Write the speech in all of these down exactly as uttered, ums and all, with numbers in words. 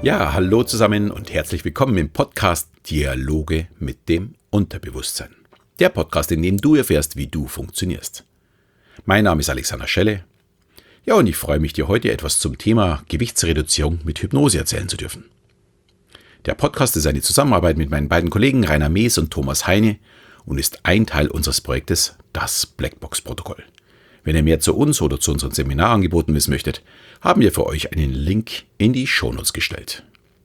Ja, hallo zusammen und herzlich willkommen im Podcast Dialoge mit dem Unterbewusstsein. Der Podcast, in dem du erfährst, wie du funktionierst. Mein Name ist Alexander Schelle. Ja, und ich freue mich, dir heute etwas zum Thema Gewichtsreduzierung mit Hypnose erzählen zu dürfen. Der Podcast ist eine Zusammenarbeit mit meinen beiden Kollegen Rainer Mees und Thomas Heine und ist ein Teil unseres Projektes Das Blackbox-Protokoll. Wenn ihr mehr zu uns oder zu unseren Seminarangeboten wissen möchtet, haben wir für euch einen Link in die Shownotes gestellt.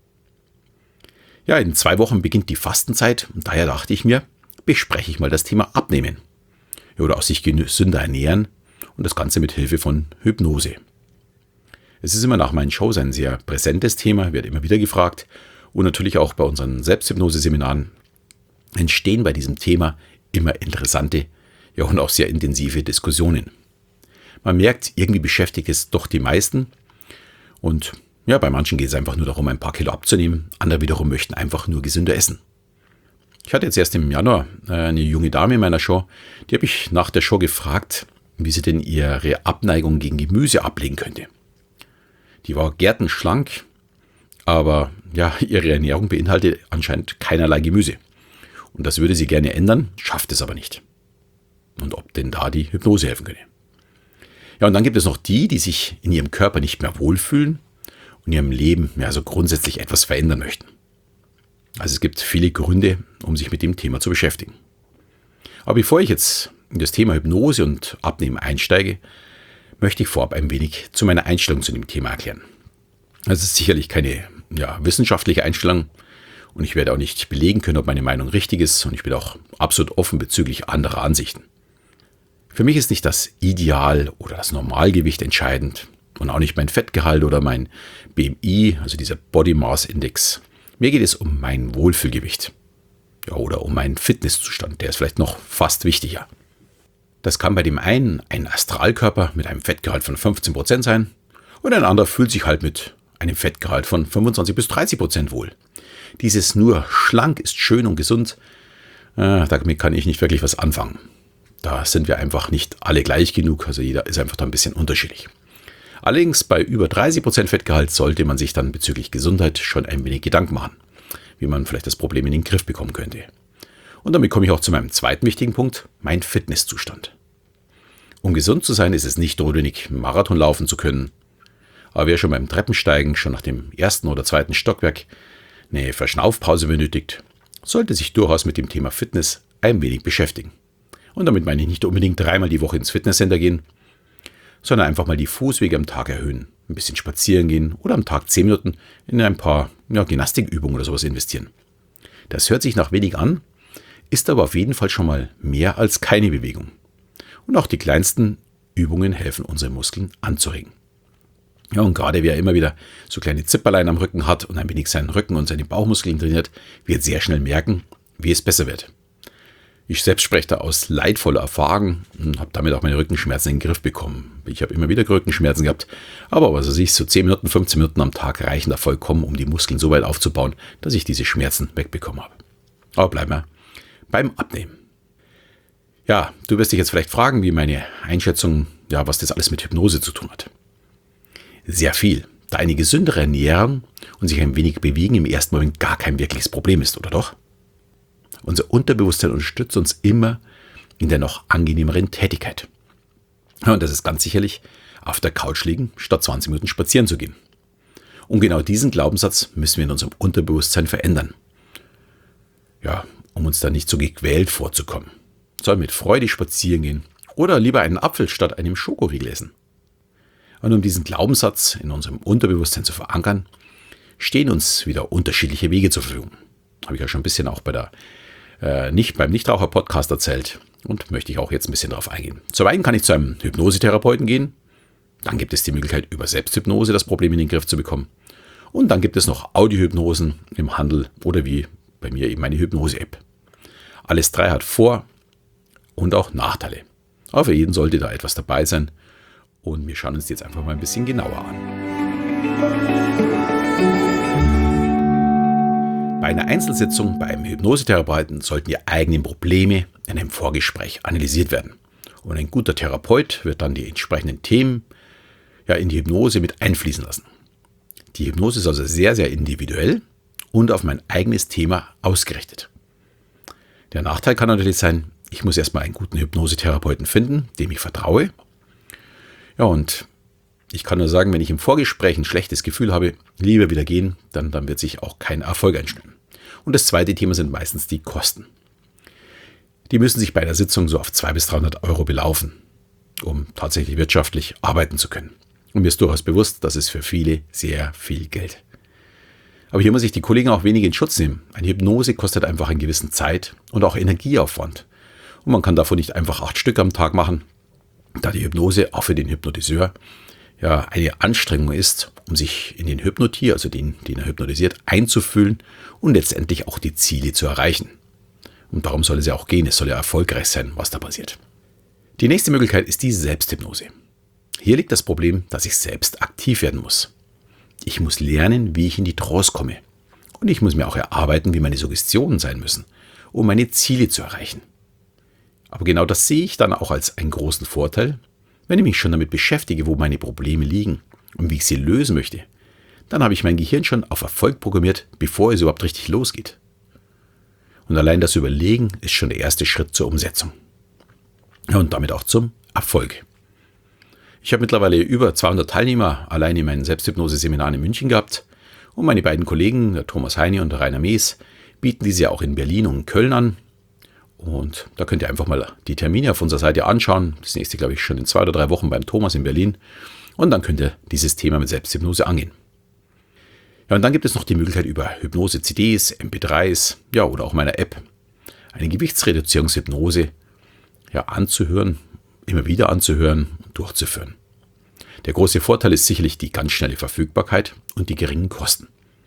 Ja, in zwei Wochen beginnt die Fastenzeit und daher dachte ich mir, bespreche ich mal das Thema Abnehmen. Ja, oder auch sich gesünder ernähren und das Ganze mit Hilfe von Hypnose. Es ist immer nach meinen Shows ein sehr präsentes Thema, wird immer wieder gefragt und natürlich auch bei unseren Selbsthypnose-Seminaren entstehen bei diesem Thema immer interessante, ja und auch sehr intensive Diskussionen. Man merkt, irgendwie beschäftigt es doch die meisten und ja, bei manchen geht es einfach nur darum, ein paar Kilo abzunehmen, andere wiederum möchten einfach nur gesünder essen. Ich hatte jetzt erst im Januar eine junge Dame in meiner Show, die habe ich nach der Show gefragt, wie sie denn ihre Abneigung gegen Gemüse ablegen könnte. Die war gärtenschlank, aber ja, ihre Ernährung beinhaltet anscheinend keinerlei Gemüse. Und das würde sie gerne ändern, schafft es aber nicht. Und ob denn da die Hypnose helfen könne. Ja, und dann gibt es noch die, die sich in ihrem Körper nicht mehr wohlfühlen und in ihrem Leben ja, also grundsätzlich etwas verändern möchten. Also es gibt viele Gründe, um sich mit dem Thema zu beschäftigen. Aber bevor ich jetzt in das Thema Hypnose und Abnehmen einsteige, möchte ich vorab ein wenig zu meiner Einstellung zu dem Thema erklären. Das ist sicherlich keine ja, wissenschaftliche Einstellung und ich werde auch nicht belegen können, ob meine Meinung richtig ist und ich bin auch absolut offen bezüglich anderer Ansichten. Für mich ist nicht das Ideal oder das Normalgewicht entscheidend und auch nicht mein Fettgehalt oder mein B M I, also dieser Body Mass Index. Mir geht es um mein Wohlfühlgewicht ja, oder um meinen Fitnesszustand, der ist vielleicht noch fast wichtiger. Das kann bei dem einen ein Astralkörper mit einem Fettgehalt von fünfzehn Prozent sein und ein anderer fühlt sich halt mit einem Fettgehalt von fünfundzwanzig bis dreißig Prozent wohl. Dieses nur schlank ist schön und gesund, äh, damit kann ich nicht wirklich was anfangen. Da sind wir einfach nicht alle gleich genug, also jeder ist einfach da ein bisschen unterschiedlich. Allerdings bei über dreißig Prozent Fettgehalt sollte man sich dann bezüglich Gesundheit schon ein wenig Gedanken machen, wie man vielleicht das Problem in den Griff bekommen könnte. Und damit komme ich auch zu meinem zweiten wichtigen Punkt, mein Fitnesszustand. Um gesund zu sein, ist es nicht notwendig, einen Marathon laufen zu können. Aber wer schon beim Treppensteigen, schon nach dem ersten oder zweiten Stockwerk, eine Verschnaufpause benötigt, sollte sich durchaus mit dem Thema Fitness ein wenig beschäftigen. Und damit meine ich nicht unbedingt dreimal die Woche ins Fitnesscenter gehen, sondern einfach mal die Fußwege am Tag erhöhen, ein bisschen spazieren gehen oder am Tag zehn Minuten in ein paar ja, Gymnastikübungen oder sowas investieren. Das hört sich nach wenig an, ist aber auf jeden Fall schon mal mehr als keine Bewegung. Und auch die kleinsten Übungen helfen, unsere Muskeln anzuregen. Ja, und gerade wer immer wieder so kleine Zipperlein am Rücken hat und ein wenig seinen Rücken und seine Bauchmuskeln trainiert, wird sehr schnell merken, wie es besser wird. Ich selbst spreche da aus leidvoller Erfahrung und habe damit auch meine Rückenschmerzen in den Griff bekommen. Ich habe immer wieder Rückenschmerzen gehabt, aber was weiß ich, so zehn Minuten, fünfzehn Minuten am Tag reichen da vollkommen, um die Muskeln so weit aufzubauen, dass ich diese Schmerzen wegbekommen habe. Aber bleiben wir beim Abnehmen. Ja, du wirst dich jetzt vielleicht fragen, wie meine Einschätzung, ja, was das alles mit Hypnose zu tun hat. Sehr viel, da eine gesündere Ernährung und sich ein wenig bewegen im ersten Moment gar kein wirkliches Problem ist, oder doch? Unser Unterbewusstsein unterstützt uns immer in der noch angenehmeren Tätigkeit. Ja, und das ist ganz sicherlich auf der Couch liegen, statt zwanzig Minuten spazieren zu gehen. Und genau diesen Glaubenssatz müssen wir in unserem Unterbewusstsein verändern. Ja, um uns da nicht so gequält vorzukommen. Sollen mit Freude spazieren gehen oder lieber einen Apfel statt einem Schokoriegel essen. Und um diesen Glaubenssatz in unserem Unterbewusstsein zu verankern, stehen uns wieder unterschiedliche Wege zur Verfügung. Habe ich ja schon ein bisschen auch bei der äh, nicht beim Nichtraucher-Podcast erzählt und möchte ich auch jetzt ein bisschen darauf eingehen. Zum einen kann ich zu einem Hypnosetherapeuten gehen, dann gibt es die Möglichkeit, über Selbsthypnose das Problem in den Griff zu bekommen und dann gibt es noch Audiohypnosen im Handel oder wie bei mir eben eine Hypnose-App. Alles drei hat Vor- und auch Nachteile. Aber für jeden sollte da etwas dabei sein und wir schauen uns die jetzt einfach mal ein bisschen genauer an. Bei einer Einzelsitzung bei einem Hypnosetherapeuten sollten die eigenen Probleme in einem Vorgespräch analysiert werden. Und ein guter Therapeut wird dann die entsprechenden Themen ja, in die Hypnose mit einfließen lassen. Die Hypnose ist also sehr, sehr individuell und auf mein eigenes Thema ausgerichtet. Der Nachteil kann natürlich sein, ich muss erstmal einen guten Hypnosetherapeuten finden, dem ich vertraue. Ja, und ich kann nur sagen, wenn ich im Vorgespräch ein schlechtes Gefühl habe, lieber wieder gehen, dann, dann wird sich auch kein Erfolg einstellen. Und das zweite Thema sind meistens die Kosten. Die müssen sich bei der Sitzung so auf zweihundert bis dreihundert Euro belaufen, um tatsächlich wirtschaftlich arbeiten zu können. Und mir ist durchaus bewusst, das ist für viele sehr viel Geld. Aber hier muss ich die Kollegen auch wenig in Schutz nehmen. Eine Hypnose kostet einfach einen gewissen Zeit- und auch Energieaufwand. Und man kann davon nicht einfach acht Stück am Tag machen, da die Hypnose auch für den Hypnotiseur ja eine Anstrengung ist, um sich in den Hypnotier, also den, den er hypnotisiert, einzufühlen und letztendlich auch die Ziele zu erreichen. Und darum soll es ja auch gehen, es soll ja erfolgreich sein, was da passiert. Die nächste Möglichkeit ist die Selbsthypnose. Hier liegt das Problem, dass ich selbst aktiv werden muss. Ich muss lernen, wie ich in die Trance komme. Und ich muss mir auch erarbeiten, wie meine Suggestionen sein müssen, um meine Ziele zu erreichen. Aber genau das sehe ich dann auch als einen großen Vorteil, wenn ich mich schon damit beschäftige, wo meine Probleme liegen und wie ich sie lösen möchte. Dann habe ich mein Gehirn schon auf Erfolg programmiert, bevor es überhaupt richtig losgeht. Und allein das Überlegen ist schon der erste Schritt zur Umsetzung. Und damit auch zum Erfolg. Ich habe mittlerweile über zweihundert Teilnehmer allein in meinen Selbsthypnose-Seminaren in München gehabt. Und meine beiden Kollegen, der Thomas Heine und der Rainer Mees, bieten diese ja auch in Berlin und Köln an. Und da könnt ihr einfach mal die Termine auf unserer Seite anschauen. Das nächste, glaube ich, schon in zwei oder drei Wochen beim Thomas in Berlin. Und dann könnt ihr dieses Thema mit Selbsthypnose angehen. Ja, und dann gibt es noch die Möglichkeit über Hypnose-C Ds, M P dreis, ja, oder auch meiner App, eine Gewichtsreduzierungshypnose ja, anzuhören, immer wieder anzuhören und durchzuführen. Der große Vorteil ist sicherlich die ganz schnelle Verfügbarkeit und die geringen Kosten.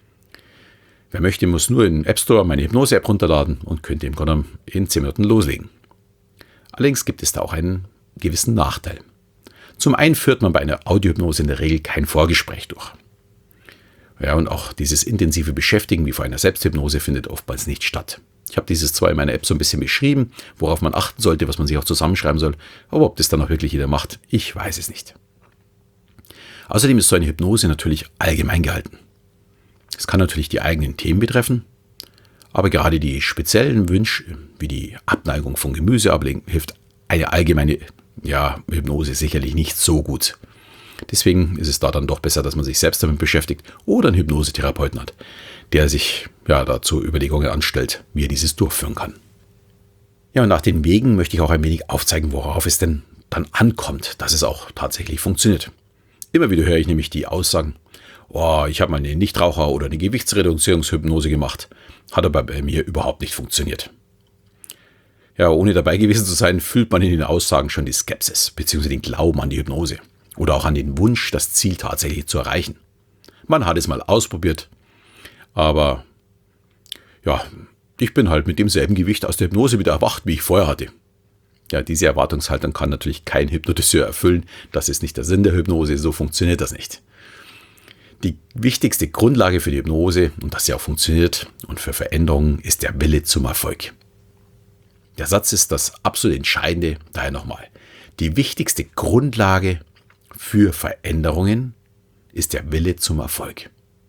Wer möchte, muss nur in den App Store meine Hypnose-App runterladen und könnte im Grunde in zehn Minuten loslegen. Allerdings gibt es da auch einen gewissen Nachteil. Zum einen führt man bei einer Audiohypnose in der Regel kein Vorgespräch durch. Ja, und auch dieses intensive Beschäftigen wie vor einer Selbsthypnose findet oftmals nicht statt. Ich habe dieses zwar in meiner App so ein bisschen beschrieben, worauf man achten sollte, was man sich auch zusammenschreiben soll, aber ob das dann auch wirklich jeder macht, ich weiß es nicht. Außerdem ist so eine Hypnose natürlich allgemein gehalten. Es kann natürlich die eigenen Themen betreffen, aber gerade die speziellen Wünsche, wie die Abneigung von Gemüse ablegen, hilft eine allgemeine ja, Hypnose sicherlich nicht so gut. Deswegen ist es da dann doch besser, dass man sich selbst damit beschäftigt oder einen Hypnosetherapeuten hat, der sich ja, dazu Überlegungen anstellt, wie er dieses durchführen kann. Ja, und nach den Wegen möchte ich auch ein wenig aufzeigen, worauf es denn dann ankommt, dass es auch tatsächlich funktioniert. Immer wieder höre ich nämlich die Aussagen, oh, ich habe mal eine Nichtraucher- oder eine Gewichtsreduzierungshypnose gemacht, hat aber bei mir überhaupt nicht funktioniert. Ja, ohne dabei gewesen zu sein, fühlt man in den Aussagen schon die Skepsis bzw. den Glauben an die Hypnose oder auch an den Wunsch, das Ziel tatsächlich zu erreichen. Man hat es mal ausprobiert, aber ja, ich bin halt mit demselben Gewicht aus der Hypnose wieder erwacht, wie ich vorher hatte. Ja, diese Erwartungshaltung kann natürlich kein Hypnotiseur erfüllen. Das ist nicht der Sinn der Hypnose, so funktioniert das nicht. Die wichtigste Grundlage für die Hypnose und dass sie auch funktioniert und für Veränderungen ist der Wille zum Erfolg. Der Satz ist das absolut Entscheidende, daher nochmal. Die wichtigste Grundlage für Veränderungen ist der Wille zum Erfolg.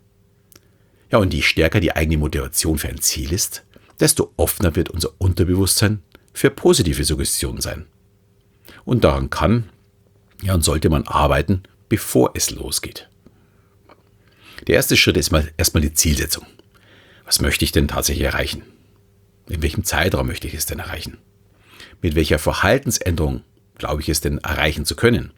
Ja, und je stärker die eigene Motivation für ein Ziel ist, desto offener wird unser Unterbewusstsein für positive Suggestionen sein. Und daran kann ja, und sollte man arbeiten, bevor es losgeht. Der erste Schritt ist mal erstmal die Zielsetzung. Was möchte ich denn tatsächlich erreichen? In welchem Zeitraum möchte ich es denn erreichen? Mit welcher Verhaltensänderung glaube ich es denn erreichen zu können?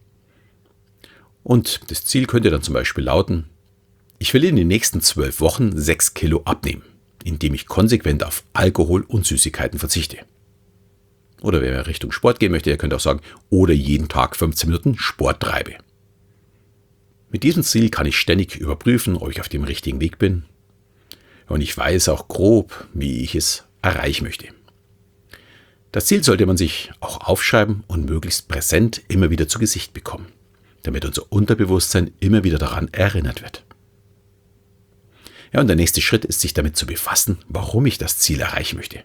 Und das Ziel könnte dann zum Beispiel lauten, ich will in den nächsten zwölf Wochen sechs Kilo abnehmen, indem ich konsequent auf Alkohol und Süßigkeiten verzichte. Oder wer Richtung Sport gehen möchte, der könnte auch sagen, oder jeden Tag fünfzehn Minuten Sport treibe. Mit diesem Ziel kann ich ständig überprüfen, ob ich auf dem richtigen Weg bin. Und ich weiß auch grob, wie ich es erreichen möchte. Das Ziel sollte man sich auch aufschreiben und möglichst präsent immer wieder zu Gesicht bekommen, damit unser Unterbewusstsein immer wieder daran erinnert wird. Ja, und der nächste Schritt ist, sich damit zu befassen, warum ich das Ziel erreichen möchte.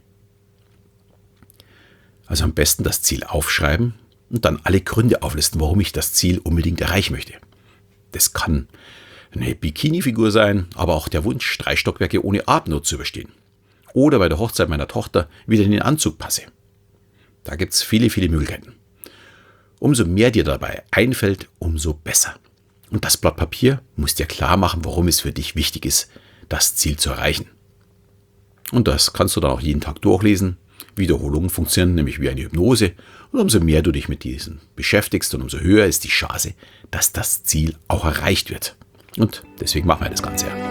Also am besten das Ziel aufschreiben und dann alle Gründe auflisten, warum ich das Ziel unbedingt erreichen möchte. Das kann eine Bikini-Figur sein, aber auch der Wunsch, drei Stockwerke ohne Atemnot zu überstehen. Oder bei der Hochzeit meiner Tochter wieder in den Anzug passe. Da gibt es viele, viele Möglichkeiten. Umso mehr dir dabei einfällt, umso besser. Und das Blatt Papier muss dir klar machen, warum es für dich wichtig ist, das Ziel zu erreichen. Und das kannst du dann auch jeden Tag durchlesen. Wiederholungen funktionieren nämlich wie eine Hypnose. Und umso mehr du dich mit diesen beschäftigst und umso höher ist die Chance, dass das Ziel auch erreicht wird. Und deswegen machen wir das Ganze ja.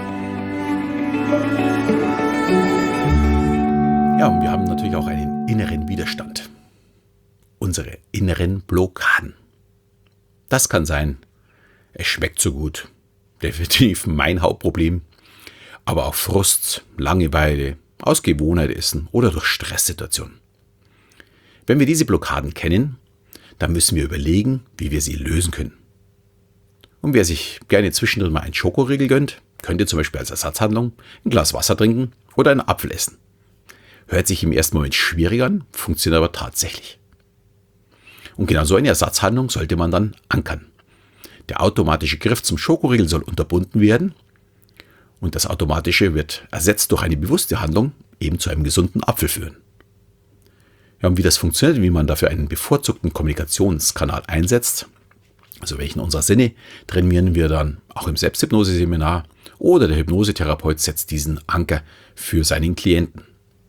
Ja, und wir haben natürlich auch einen inneren Widerstand. Unsere inneren Blockaden. Das kann sein, es schmeckt so gut. Definitiv mein Hauptproblem. Aber auch Frust, Langeweile, aus Gewohnheit essen oder durch Stresssituationen. Wenn wir diese Blockaden kennen, dann müssen wir überlegen, wie wir sie lösen können. Und wer sich gerne zwischendrin mal einen Schokoriegel gönnt, könnte zum Beispiel als Ersatzhandlung ein Glas Wasser trinken oder einen Apfel essen. Hört sich im ersten Moment schwierig an, funktioniert aber tatsächlich. Und genau so eine Ersatzhandlung sollte man dann ankern. Der automatische Griff zum Schokoriegel soll unterbunden werden und das Automatische wird ersetzt durch eine bewusste Handlung, eben zu einem gesunden Apfel führen. Ja, und wie das funktioniert, wie man dafür einen bevorzugten Kommunikationskanal einsetzt, also welchen unserer Sinne, trainieren wir dann auch im Selbsthypnose-Seminar oder der Hypnosetherapeut setzt diesen Anker für seinen Klienten.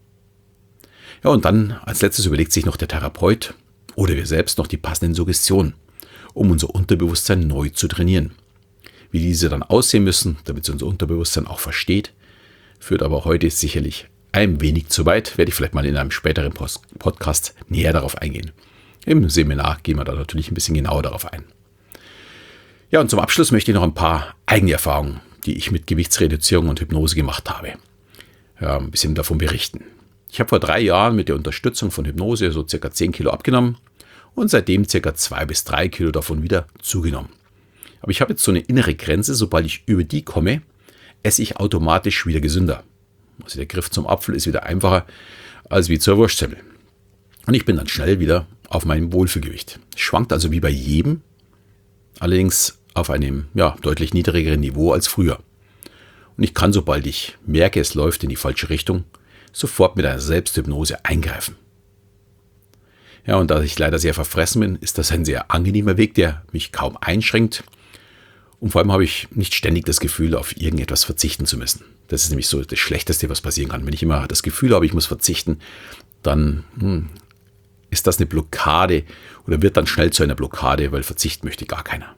Ja, und dann als letztes überlegt sich noch der Therapeut oder wir selbst noch die passenden Suggestionen, um unser Unterbewusstsein neu zu trainieren. Wie diese dann aussehen müssen, damit es unser Unterbewusstsein auch versteht, führt aber heute sicherlich ein wenig zu weit, werde ich vielleicht mal in einem späteren Podcast näher darauf eingehen. Im Seminar gehen wir da natürlich ein bisschen genauer darauf ein. Ja, und zum Abschluss möchte ich noch ein paar eigene Erfahrungen, die ich mit Gewichtsreduzierung und Hypnose gemacht habe, ja, ein bisschen davon berichten. Ich habe vor drei Jahren mit der Unterstützung von Hypnose so circa zehn Kilo abgenommen und seitdem circa zwei bis drei Kilo davon wieder zugenommen. Aber ich habe jetzt so eine innere Grenze, sobald ich über die komme, esse ich automatisch wieder gesünder. Also der Griff zum Apfel ist wieder einfacher als wie zur Wurstsemmel. Und ich bin dann schnell wieder auf meinem Wohlfühlgewicht. Es schwankt also wie bei jedem, allerdings auf einem ja, deutlich niedrigeren Niveau als früher. Und ich kann, sobald ich merke, es läuft in die falsche Richtung, sofort mit einer Selbsthypnose eingreifen. Ja, und da ich leider sehr verfressen bin, ist das ein sehr angenehmer Weg, der mich kaum einschränkt. Und vor allem habe ich nicht ständig das Gefühl, auf irgendetwas verzichten zu müssen. Das ist nämlich so das Schlechteste, was passieren kann. Wenn ich immer das Gefühl habe, ich muss verzichten, dann hm, ist das eine Blockade oder wird dann schnell zu einer Blockade, weil verzichten möchte gar keiner.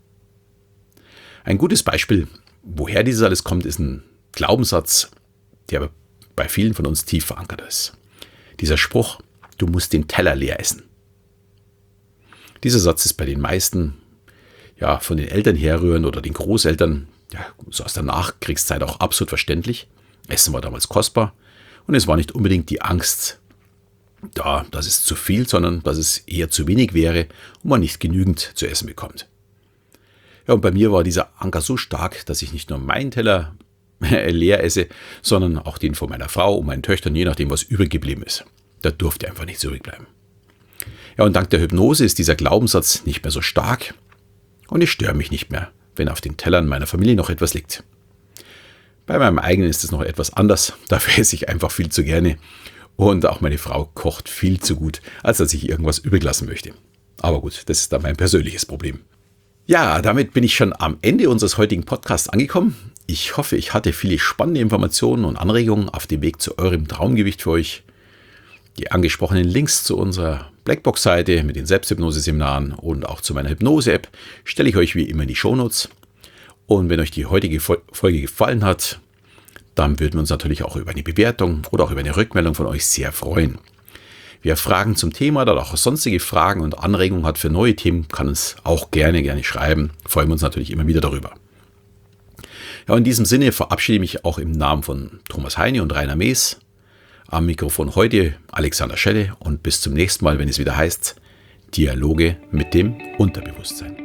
Ein gutes Beispiel, woher dieses alles kommt, ist ein Glaubenssatz, der bei vielen von uns tief verankert ist. Dieser Spruch, du musst den Teller leer essen. Dieser Satz ist bei den meisten ja, von den Eltern herrühren oder den Großeltern, ja, so aus der Nachkriegszeit auch absolut verständlich. Essen war damals kostbar und es war nicht unbedingt die Angst, da, dass es zu viel, sondern dass es eher zu wenig wäre und man nicht genügend zu essen bekommt. Ja, und bei mir war dieser Anker so stark, dass ich nicht nur meinen Teller leer esse, sondern auch den von meiner Frau und meinen Töchtern, je nachdem, was übrig geblieben ist. Da durfte einfach nichts übrig bleiben. Ja, und dank der Hypnose ist dieser Glaubenssatz nicht mehr so stark und ich störe mich nicht mehr, wenn auf den Tellern meiner Familie noch etwas liegt. Bei meinem eigenen ist es noch etwas anders, dafür esse ich einfach viel zu gerne und auch meine Frau kocht viel zu gut, als dass ich irgendwas übrig lassen möchte. Aber gut, das ist dann mein persönliches Problem. Ja, damit bin ich schon am Ende unseres heutigen Podcasts angekommen. Ich hoffe, ich hatte viele spannende Informationen und Anregungen auf dem Weg zu eurem Traumgewicht für euch. Die angesprochenen Links zu unserer Blackbox-Seite mit den Selbsthypnose-Seminaren und auch zu meiner Hypnose-App stelle ich euch wie immer in die Shownotes. Und wenn euch die heutige Folge gefallen hat, dann würden wir uns natürlich auch über eine Bewertung oder auch über eine Rückmeldung von euch sehr freuen. Wer Fragen zum Thema oder auch sonstige Fragen und Anregungen hat für neue Themen, kann uns auch gerne, gerne schreiben. Freuen wir uns natürlich immer wieder darüber. Ja, in diesem Sinne verabschiede ich mich auch im Namen von Thomas Heine und Rainer Mees. Am Mikrofon heute Alexander Schelle und bis zum nächsten Mal, wenn es wieder heißt Dialoge mit dem Unterbewusstsein.